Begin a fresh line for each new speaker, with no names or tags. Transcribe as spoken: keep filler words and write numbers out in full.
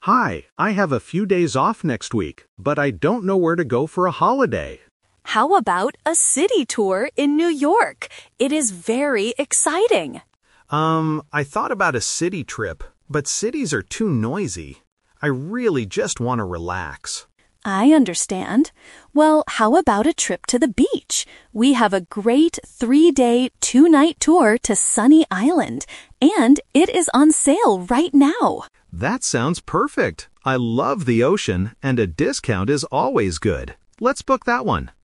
Hi, I have a few days off next week, but I don't know where to go for a holiday.
How about a city tour in New York? It is very exciting.
Um, I thought about a city trip, but cities are too noisy. I really just want to relax.
I understand. Well, how about a trip to the beach? We have a great three-day, two-night tour to Sunny Island, and it is on sale right now.
That sounds perfect. I love the ocean, and a discount is always good. Let's book that one.